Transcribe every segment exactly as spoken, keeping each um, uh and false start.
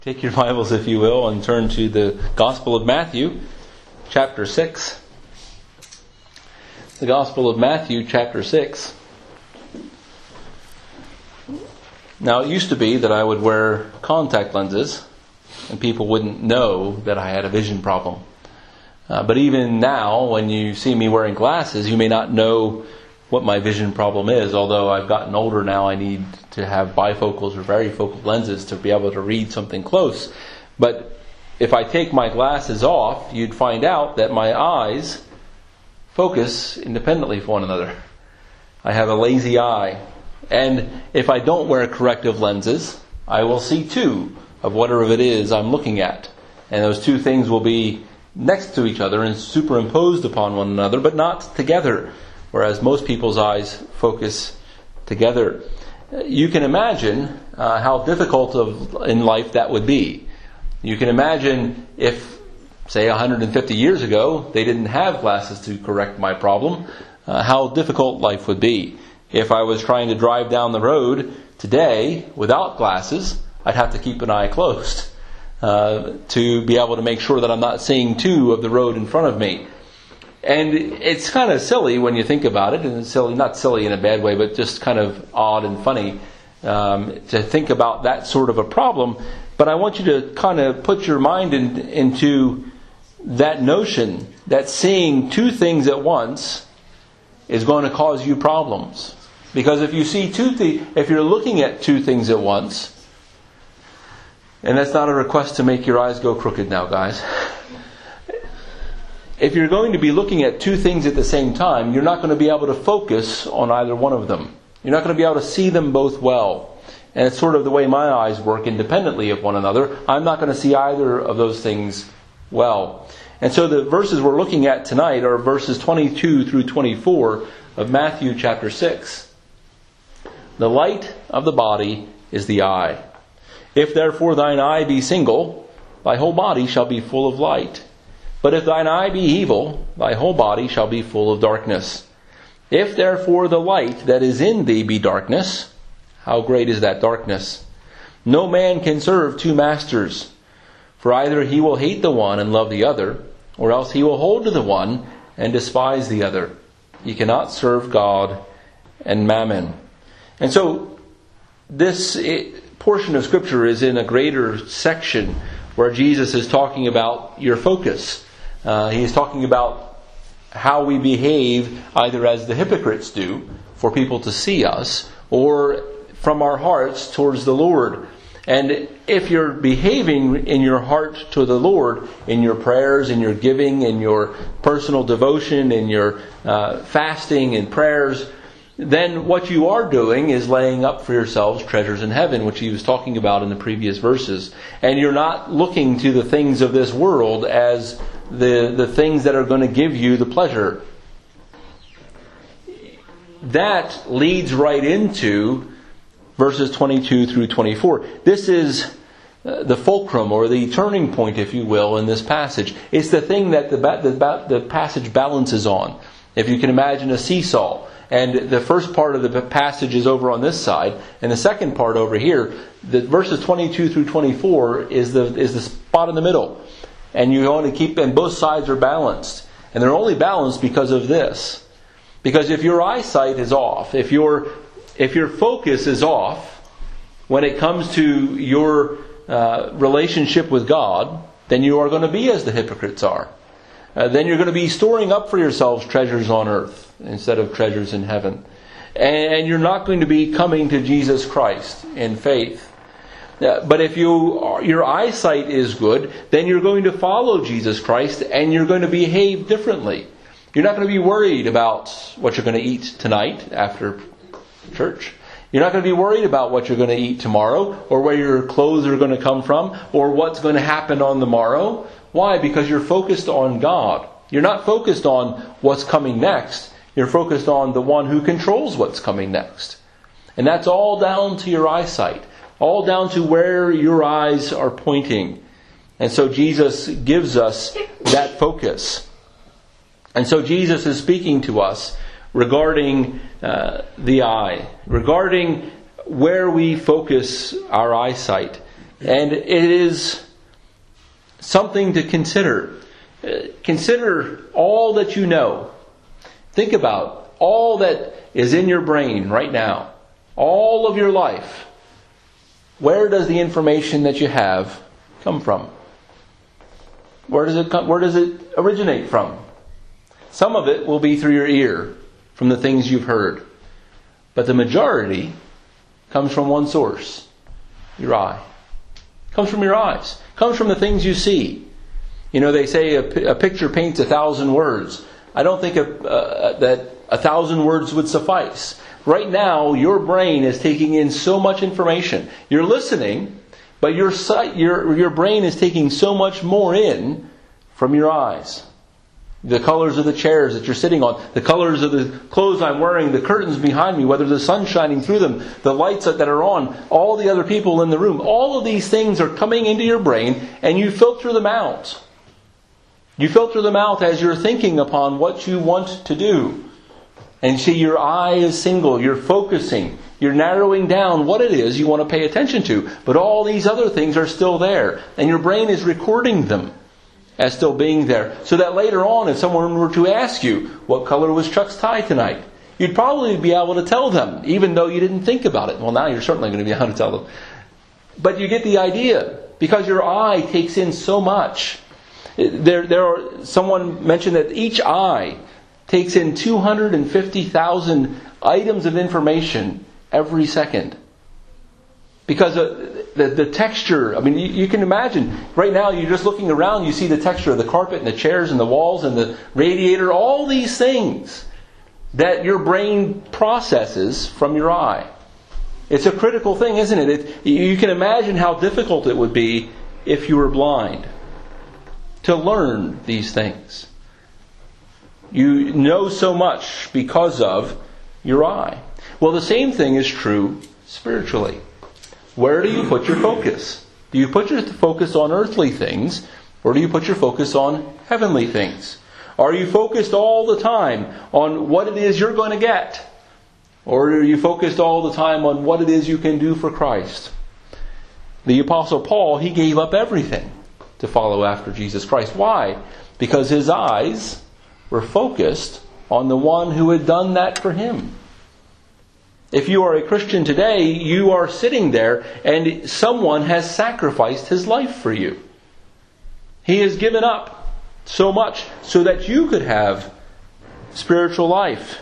Take your Bibles, if you will, and turn to the Gospel of Matthew, chapter six. The Gospel of Matthew, chapter six. Now, it used to be that I would wear contact lenses, and people wouldn't know that I had a vision problem. Uh, but even now, when you see me wearing glasses, you may not know what my vision problem is. Although I've gotten older now, I need to have bifocals or varifocal lenses to be able to read something close. But if I take my glasses off, you'd find out that my eyes focus independently of one another. I have a lazy eye. And if I don't wear corrective lenses, I will see two of whatever it is I'm looking at. And those two things will be next to each other and superimposed upon one another, but not together. Whereas most people's eyes focus together. You can imagine uh, how difficult of, in life that would be. You can imagine if, say, one hundred fifty years ago, they didn't have glasses to correct my problem, uh, how difficult life would be. If I was trying to drive down the road today without glasses, I'd have to keep an eye closed uh, to be able to make sure that I'm not seeing two of the road in front of me. And it's kind of silly when you think about it, and it's silly, not silly in a bad way, but just kind of odd and funny um, to think about that sort of a problem. But I want you to kind of put your mind in, into that notion that seeing two things at once is going to cause you problems. Because if you see two th- if you're looking at two things at once, and that's not a request to make your eyes go crooked now, guys. If you're going to be looking at two things at the same time, you're not going to be able to focus on either one of them. You're not going to be able to see them both well. And it's sort of the way my eyes work independently of one another. I'm not going to see either of those things well. And so the verses we're looking at tonight are verses twenty-two through twenty-four of Matthew chapter six. The light of the body is the eye. If therefore thine eye be single, thy whole body shall be full of light. But if thine eye be evil, thy whole body shall be full of darkness. If therefore the light that is in thee be darkness, how great is that darkness? No man can serve two masters, for either he will hate the one and love the other, or else he will hold to the one and despise the other. He cannot serve God and mammon. And so this portion of Scripture is in a greater section where Jesus is talking about your focus. Uh, he's talking about how we behave either as the hypocrites do for people to see us, or from our hearts towards the Lord. And if you're behaving in your heart to the Lord, in your prayers, in your giving, in your personal devotion, in your uh, fasting and prayers, then what you are doing is laying up for yourselves treasures in heaven, which he was talking about in the previous verses. And you're not looking to the things of this world as the, the things that are going to give you the pleasure. That leads right into verses twenty-two through twenty-four. This is the fulcrum, or the turning point, if you will, in this passage. It's the thing that the, the, the passage balances on. If you can imagine a seesaw, and the first part of the passage is over on this side, and the second part over here, the verses twenty-two through twenty-four is the is the spot in the middle. And you want to keep, and both sides are balanced. And they're only balanced because of this. Because if your eyesight is off, if your if your focus is off when it comes to your uh, relationship with God, then you are going to be as the hypocrites are. Uh, then you're going to be storing up for yourselves treasures on earth instead of treasures in heaven. And you're not going to be coming to Jesus Christ in faith. Uh, but if you are, your eyesight is good, then you're going to follow Jesus Christ and you're going to behave differently. You're not going to be worried about what you're going to eat tonight after church. You're not going to be worried about what you're going to eat tomorrow, or where your clothes are going to come from, or what's going to happen on the morrow. Why? Because you're focused on God. You're not focused on what's coming next. You're focused on the one who controls what's coming next. And that's all down to your eyesight. All down to where your eyes are pointing. And so Jesus gives us that focus. And so Jesus is speaking to us regarding uh, the eye. Regarding where we focus our eyesight. And it is something to consider. Consider all that you know. Think about all that is in your brain right now. All of your life. Where does the information that you have come from? Where does it come, where does it originate from? Some of it will be through your ear, from the things you've heard. But the majority comes from one source. Your eye. Comes from your eyes. Comes from the things you see. You know, they say a, a picture paints a thousand words. I don't think a, uh, that a thousand words would suffice. Right now, your brain is taking in so much information. You're listening, but your sight, your your brain is taking so much more in from your eyes. The colors of the chairs that you're sitting on, the colors of the clothes I'm wearing, the curtains behind me, whether the sun's shining through them, the lights that are on, all the other people in the room. All of these things are coming into your brain, and you filter them out. You filter them out as you're thinking upon what you want to do. And see, your eye is single. You're focusing. You're narrowing down what it is you want to pay attention to. But all these other things are still there. And your brain is recording them as still being there. So that later on, if someone were to ask you, what color was Chuck's tie tonight? You'd probably be able to tell them, even though you didn't think about it. Well, now you're certainly going to be able to tell them. But you get the idea. Because your eye takes in so much. There, there are, someone mentioned that each eye takes in two hundred fifty thousand items of information every second. Because the, the, the texture, I mean, you, you can imagine, right now you're just looking around, you see the texture of the carpet and the chairs and the walls and the radiator, all these things that your brain processes from your eye. It's a critical thing, isn't it? it you can imagine how difficult it would be if you were blind to learn these things. You know so much because of your eye. Well, the same thing is true spiritually. Where do you put your focus? Do you put your focus on earthly things, or do you put your focus on heavenly things? Are you focused all the time on what it is you're going to get? Or are you focused all the time on what it is you can do for Christ? The Apostle Paul, he gave up everything to follow after Jesus Christ. Why? Because his eyes were focused on the one who had done that for him. If you are a Christian today, you are sitting there and someone has sacrificed his life for you. He has given up so much so that you could have spiritual life.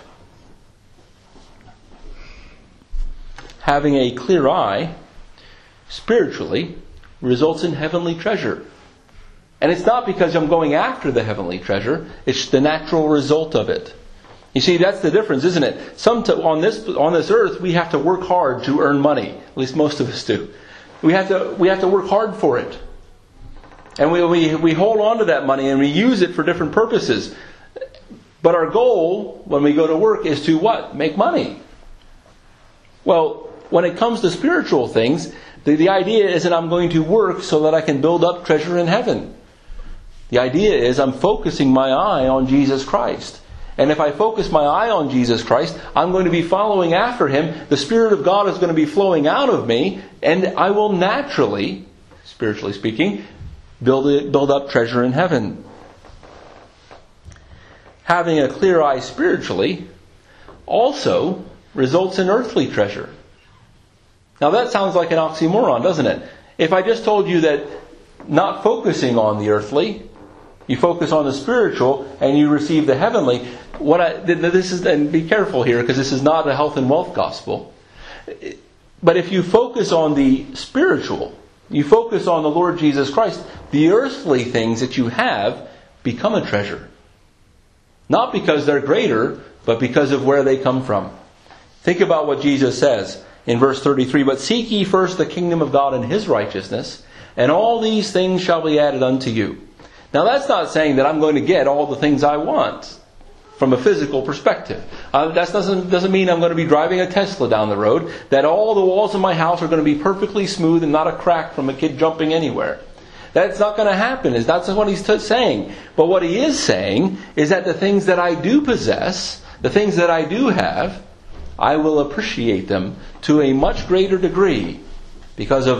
Having a clear eye, spiritually, results in heavenly treasure. And it's not because I'm going after the heavenly treasure. It's the natural result of it. You see, that's the difference, isn't it? Some to, on this on this earth, we have to work hard to earn money. At least most of us do. We have to we have to work hard for it, and we we we hold on to that money and we use it for different purposes. But our goal when we go to work is to what? Make money. Well, when it comes to spiritual things, the, the idea isn't I'm going to work so that I can build up treasure in heaven. The idea is I'm focusing my eye on Jesus Christ. And if I focus my eye on Jesus Christ, I'm going to be following after Him. The Spirit of God is going to be flowing out of me. And I will naturally, spiritually speaking, build it, build up treasure in heaven. Having a clear eye spiritually also results in earthly treasure. Now that sounds like an oxymoron, doesn't it? If I just told you that not focusing on the earthly, you focus on the spiritual and you receive the heavenly. What I this is, and be careful here because this is not a health and wealth gospel. But if you focus on the spiritual, you focus on the Lord Jesus Christ, the earthly things that you have become a treasure. Not because they're greater, but because of where they come from. Think about what Jesus says in verse thirty-three. But seek ye first the kingdom of God and His righteousness, and all these things shall be added unto you. Now that's not saying that I'm going to get all the things I want from a physical perspective. Uh, that doesn't, doesn't mean I'm going to be driving a Tesla down the road, that all the walls of my house are going to be perfectly smooth and not a crack from a kid jumping anywhere. That's not going to happen. That's what he's t- saying. But what he is saying is that the things that I do possess, the things that I do have, I will appreciate them to a much greater degree because of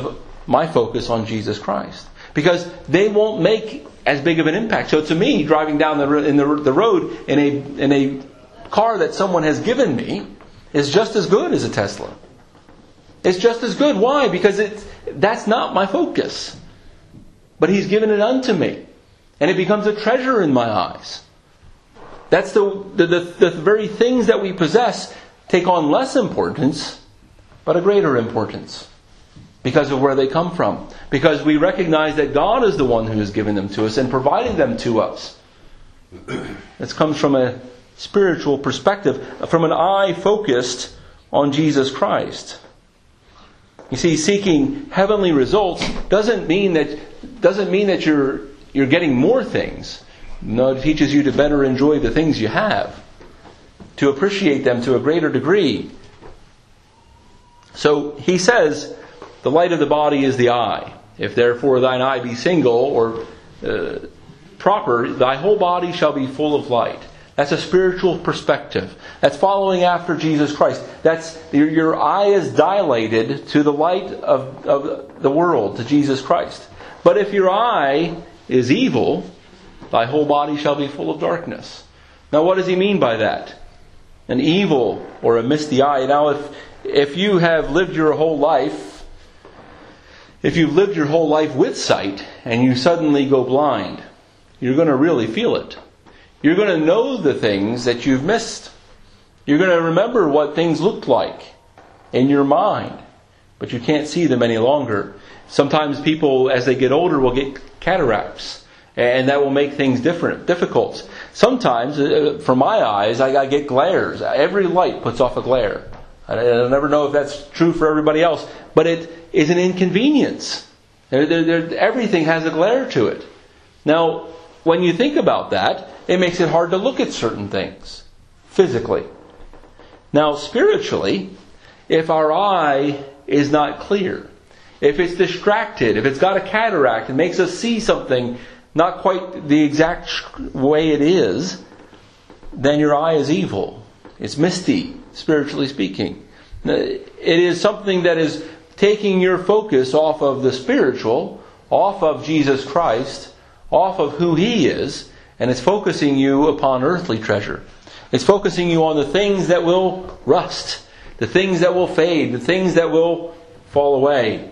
my focus on Jesus Christ. Because they won't make as big of an impact. So to me, driving down the in the, the road in a in a car that someone has given me is just as good as a Tesla. It's just as good. Why? Because it that's not my focus. But He's given it unto me. And it becomes a treasure in my eyes. That's the, the, the, the very things that we possess take on less importance, but a greater importance. Because of where they come from. Because we recognize that God is the one who has given them to us and provided them to us. This comes from a spiritual perspective, from an eye focused on Jesus Christ. You see, seeking heavenly results doesn't mean that doesn't mean that you're you're getting more things. No, it teaches you to better enjoy the things you have, to appreciate them to a greater degree. So he says, the light of the body is the eye. If therefore thine eye be single or uh, proper, thy whole body shall be full of light. That's a spiritual perspective. That's following after Jesus Christ. That's your, your eye is dilated to the light of, of the world, to Jesus Christ. But if your eye is evil, thy whole body shall be full of darkness. Now what does he mean by that? An evil or a misty eye. Now if if you have lived your whole life, if you've lived your whole life with sight and you suddenly go blind, you're going to really feel it. You're going to know the things that you've missed. You're going to remember what things looked like in your mind, but you can't see them any longer. Sometimes people, as they get older, will get cataracts, and that will make things different, difficult. Sometimes, uh, for my eyes, I, I get glares. Every light puts off a glare. I, I never know if that's true for everybody else, but it is an inconvenience. There, there, there, everything has a glare to it. Now, when you think about that, it makes it hard to look at certain things physically. Now, spiritually, if our eye is not clear, if it's distracted, if it's got a cataract, it makes us see something not quite the exact way it is, then your eye is evil. It's misty, spiritually speaking. It is something that is taking your focus off of the spiritual, off of Jesus Christ, off of who He is, and it's focusing you upon earthly treasure. It's focusing you on the things that will rust, the things that will fade, the things that will fall away.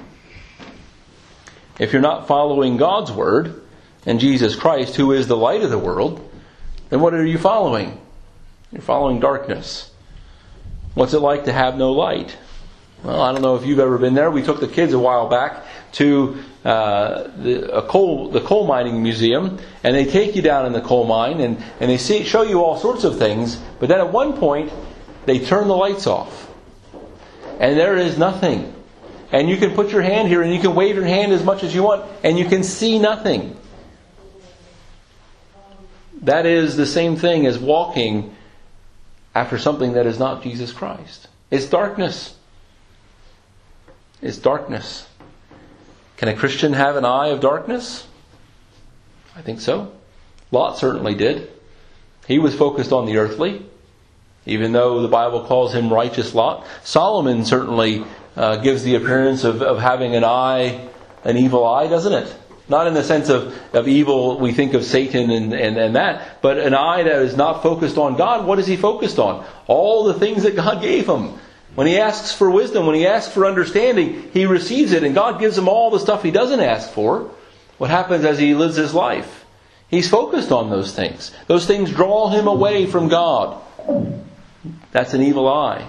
If you're not following God's Word and Jesus Christ, who is the light of the world, then what are you following? You're following darkness. What's it like to have no light? Well, I don't know if you've ever been there. We took the kids a while back to uh, the, a coal, the coal mining museum, and they take you down in the coal mine, and, and they see, show you all sorts of things, but then at one point, they turn the lights off. And there is nothing. And you can put your hand here, and you can wave your hand as much as you want, and you can see nothing. That is the same thing as walking after something that is not Jesus Christ. It's darkness. It's darkness. Can a Christian have an eye of darkness? I think so. Lot certainly did. He was focused on the earthly, even though the Bible calls him righteous Lot. Solomon certainly uh, gives the appearance of, of having an eye, an evil eye, doesn't it? Not in the sense of, of evil, we think of Satan and, and, and that, but an eye that is not focused on God. What is he focused on? All the things that God gave him. When he asks for wisdom, when he asks for understanding, he receives it, and God gives him all the stuff he doesn't ask for. What happens as he lives his life? He's focused on those things. Those things draw him away from God. That's an evil eye.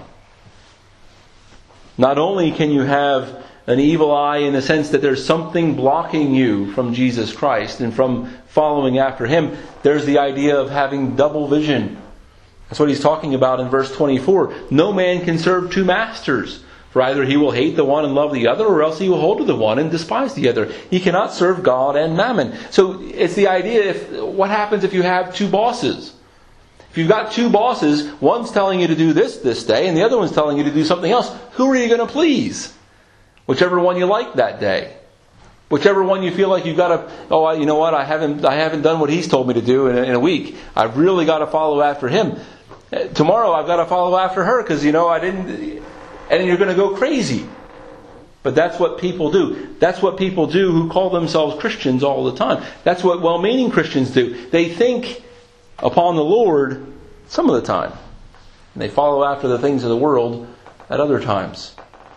Not only can you have an evil eye in the sense that there's something blocking you from Jesus Christ and from following after Him, there's the idea of having double vision. That's what he's talking about in verse twenty-four. No man can serve two masters, for either he will hate the one and love the other, or else he will hold to the one and despise the other. He cannot serve God and mammon. So it's the idea, if what happens if you have two bosses? If you've got two bosses, one's telling you to do this this day, and the other one's telling you to do something else, who are you going to please? Whichever one you like that day. Whichever one you feel like you've got to, oh, you know what, I haven't I haven't done what he's told me to do in a, in a week. I've really got to follow after him. Tomorrow I've got to follow after her because, you know, I didn't... And you're going to go crazy. But that's what people do. That's what people do who call themselves Christians all the time. That's what well-meaning Christians do. They think upon the Lord some of the time. And they follow after the things of the world at other times.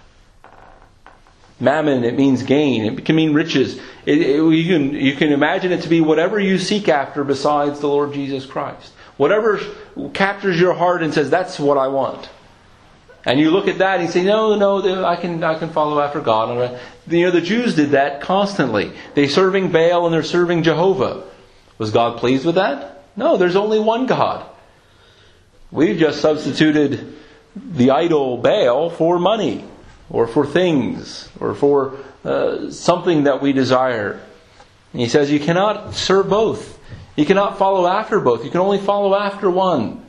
Mammon, it means gain. It can mean riches. It, it, you, can, you can imagine it to be whatever you seek after besides the Lord Jesus Christ. Whatever captures your heart and says, that's what I want. And you look at that and you say, no, no, I can I can follow after God. You know, the Jews did that constantly. They're serving Baal and they're serving Jehovah. Was God pleased with that? No, there's only one God. We've just substituted the idol Baal for money, or for things, or for uh, something that we desire. And he says you cannot serve both. You cannot follow after both. You can only follow after one.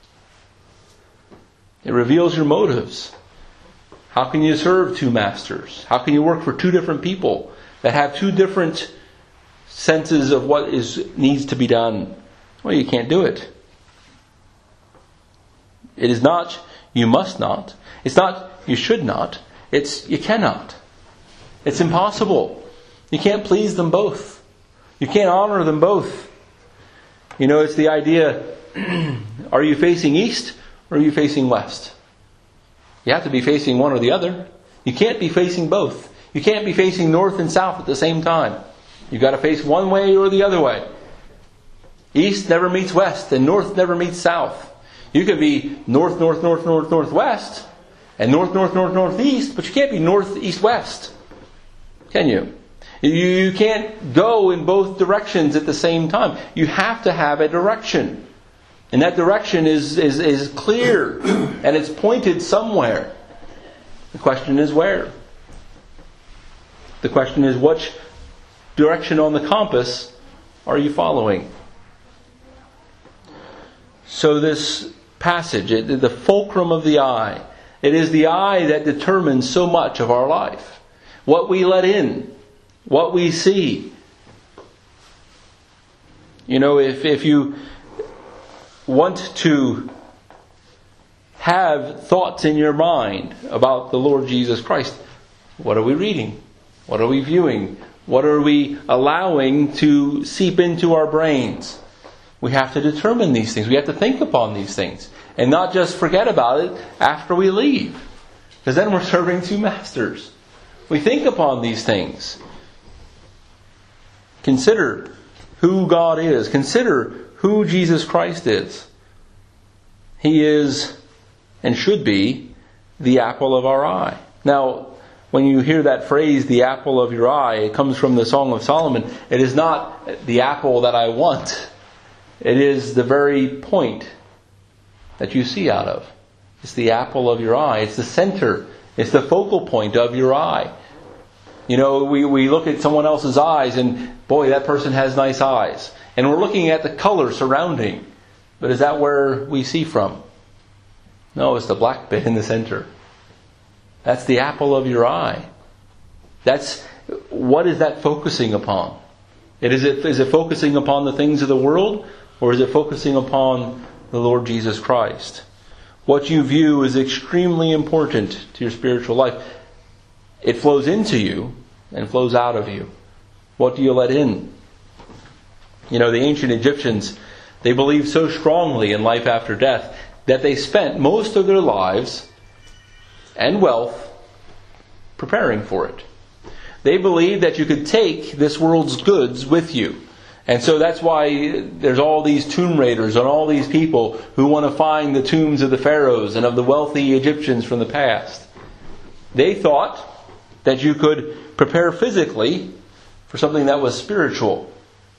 It reveals your motives. How can you serve two masters? How can you work for two different people that have two different senses of what is needs to be done? Well, you can't do it. It is not you must not. It's not you should not. It's you cannot. It's impossible. You can't please them both. You can't honor them both. You know, it's the idea, are you facing east or are you facing west? You have to be facing one or the other. You can't be facing both. You can't be facing north and south at the same time. You've got to face one way or the other way. East never meets west and north never meets south. You could be north, north, north, north, northwest and north, north, north, northeast, but you can't be north, east, west. Can you? You can't go in both directions at the same time. You have to have a direction. And that direction is, is, is clear. And it's pointed somewhere. The question is where? The question is which direction on the compass are you following? So this passage, it, the fulcrum of the eye, it is the eye that determines so much of our life. What we let in. What we see. You know, if, if you want to have thoughts in your mind about the Lord Jesus Christ, what are we reading? What are we viewing? What are we allowing to seep into our brains? We have to determine these things. We have to think upon these things. And not just forget about it after we leave. Because then we're serving two masters. We think upon these things. Consider who God is. Consider who Jesus Christ is. He is and should be the apple of our eye. Now, when you hear that phrase, the apple of your eye, it comes from the Song of Solomon. It is not the apple that I want. It is the very point that you see out of. It's the apple of your eye. It's the center. It's the focal point of your eye. You know, we, we look at someone else's eyes and, boy, that person has nice eyes. And we're looking at the color surrounding. But is that where we see from? No, it's the black bit in the center. That's the apple of your eye. That's, what is that focusing upon? It, is, it, is it focusing upon the things of the world? Or is it focusing upon the Lord Jesus Christ? What you view is extremely important to your spiritual life. It flows into you and flows out of you. What do you let in? You know, the ancient Egyptians, they believed so strongly in life after death that they spent most of their lives and wealth preparing for it. They believed that you could take this world's goods with you. And so that's why there's all these tomb raiders and all these people who want to find the tombs of the pharaohs and of the wealthy Egyptians from the past. They thought that you could prepare physically for something that was spiritual.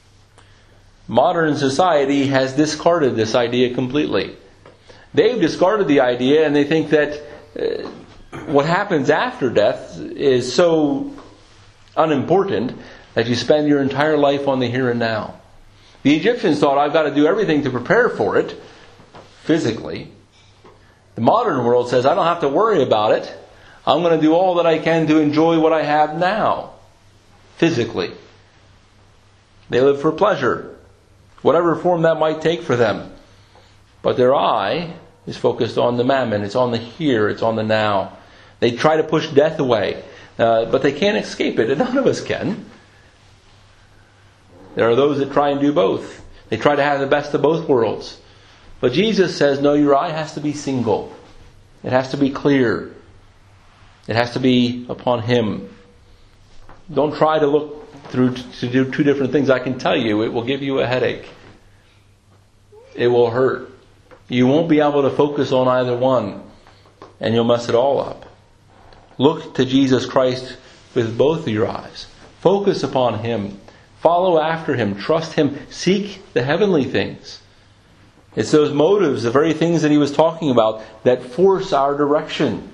Modern society has discarded this idea completely. They've discarded the idea and they think that uh, what happens after death is so unimportant that you spend your entire life on the here and now. The Egyptians thought, I've got to do everything to prepare for it physically. The modern world says, I don't have to worry about it. I'm going to do all that I can to enjoy what I have now, physically. They live for pleasure, whatever form that might take for them. But their eye is focused on the mammon. It's on the here. It's on the now. They try to push death away. Uh, but they can't escape it, and none of us can. There are those that try and do both. They try to have the best of both worlds. But Jesus says, no, your eye has to be single. It has to be clear. It has to be upon Him. Don't try to look through to do two different things. I can tell you, it will give you a headache. It will hurt. You won't be able to focus on either one, and you'll mess it all up. Look to Jesus Christ with both of your eyes. Focus upon Him. Follow after Him. Trust Him. Seek the heavenly things. It's those motives, the very things that He was talking about, that force our direction.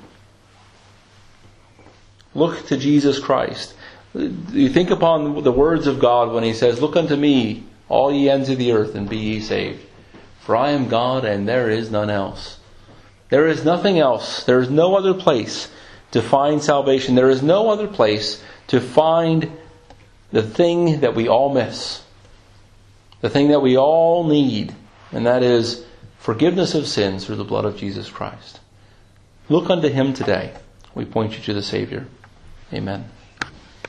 Look to Jesus Christ. You think upon the words of God when He says, look unto me, all ye ends of the earth, and be ye saved. For I am God, and there is none else. There is nothing else. There is no other place to find salvation. There is no other place to find the thing that we all miss. The thing that we all need. And that is forgiveness of sins through the blood of Jesus Christ. Look unto Him today. We point you to the Savior. Amen.